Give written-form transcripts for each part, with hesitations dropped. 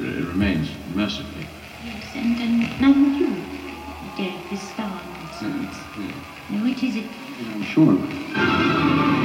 it remains, mercifully. Yes, and none of you, death is far nonsense. Now, which is it? I'm sure.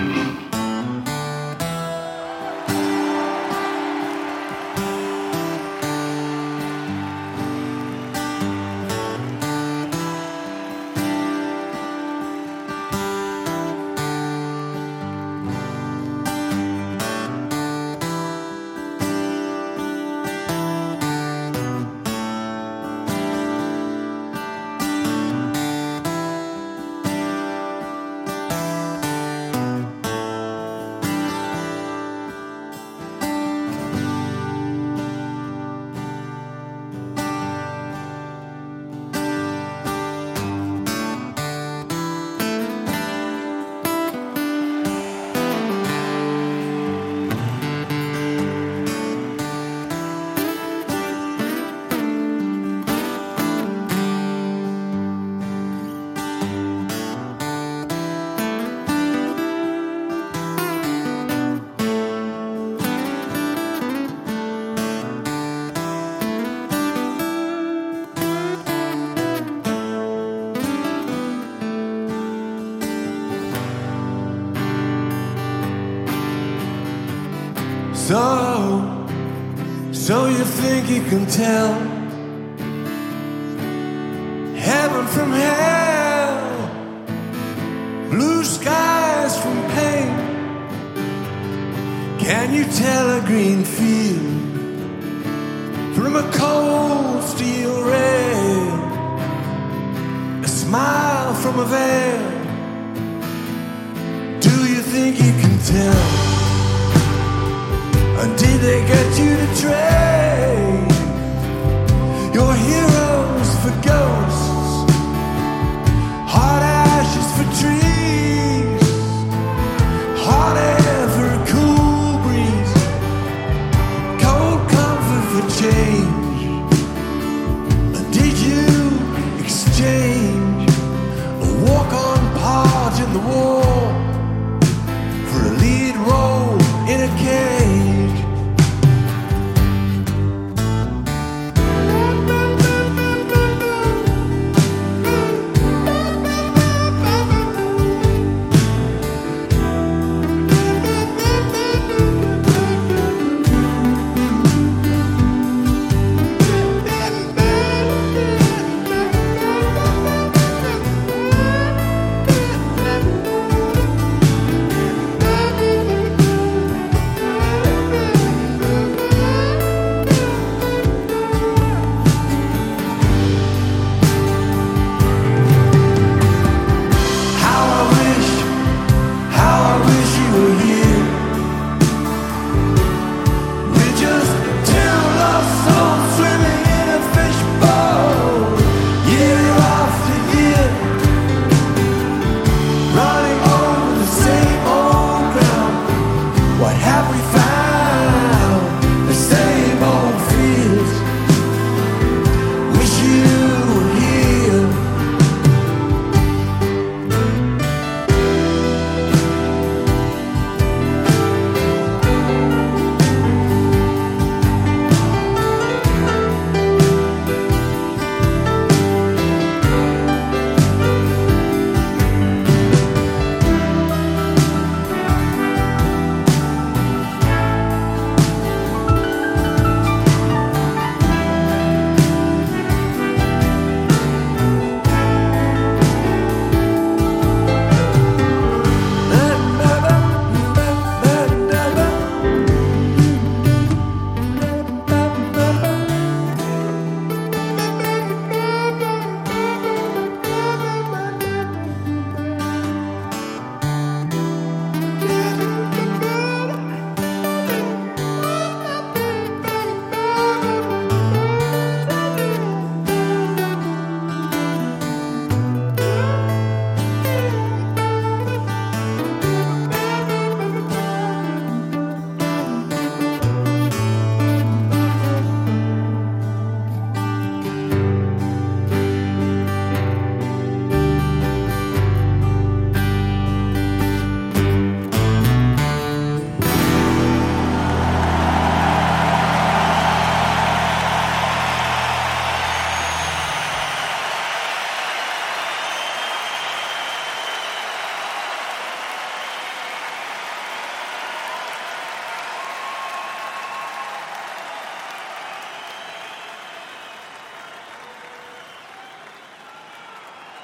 So you think you can tell heaven from hell, blue skies from pain? Can you tell a green field from a cold steel rail, a smile from a veil? Do you think you can tell? Or did they get you to trade?